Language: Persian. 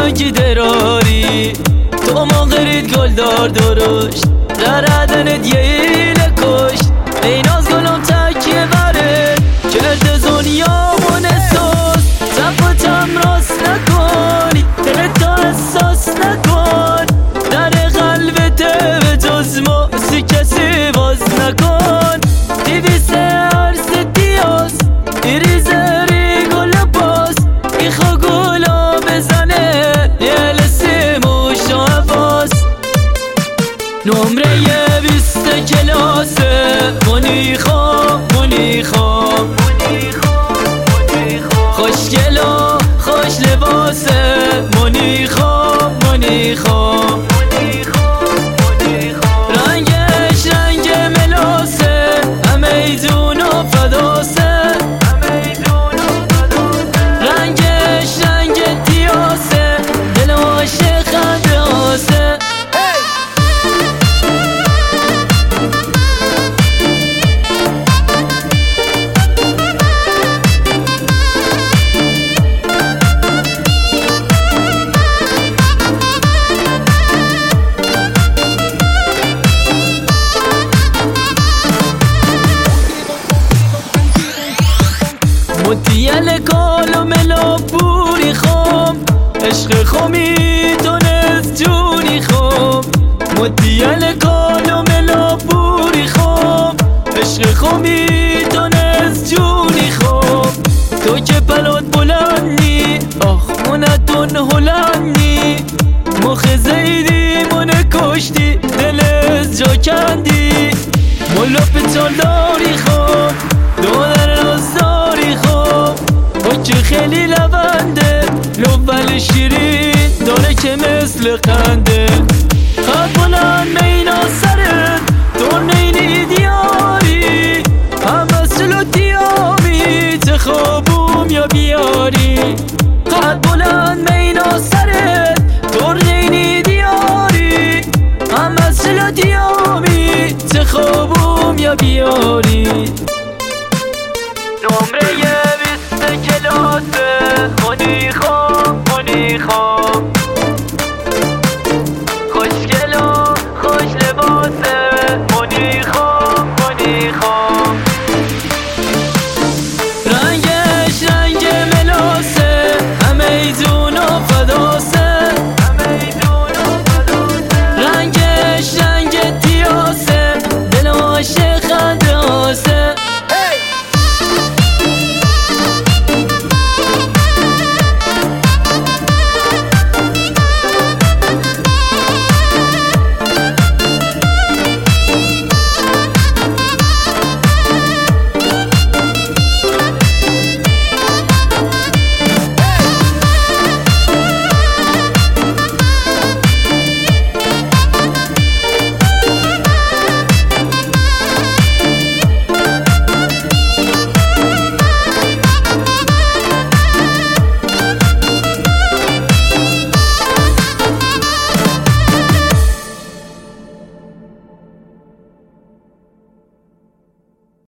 کی دراری تو ما غرید گل دار درشت در عدنت یه ایله کشت ای ناز گلم تکیه بره کرده دنیا منسوس زفتم راست نکنی دلت تا احساس نکن در قلبت به جز موسی کسی باز نکن دیویسه عرص دیاز ایریزه ری گل باز ایخوا گلا بزنه یه لسی موش و حواس نمره 20 کلاسه منیخام خوشگلا خوش لباسه منیخام رنگش رنگ ملاسه همه ایدون و فداسه رنگش رنگ دیاسه دل عاشق خنداسه مدیل کالو ملا بوری خوم عشق خومی دونست جونی خوم مدیل کالو ملا بوری خوم عشق خومی دونست جونی خوم تو که پلات بلندی آخ منتون هلندی مخ زیدی منه کشتی دل از جا کندی ملا پتال داری خوم دونر رازداری خوب که خیلی لونده لول شیرین داره که مثل قنده خط بلند مینا سرت تو نینی دیاری همه سلو دیامی تخابوم یا بیاری خط بلند مینا سرت تو نینی دیاری همه سلو دیامی تخابوم یا بیاری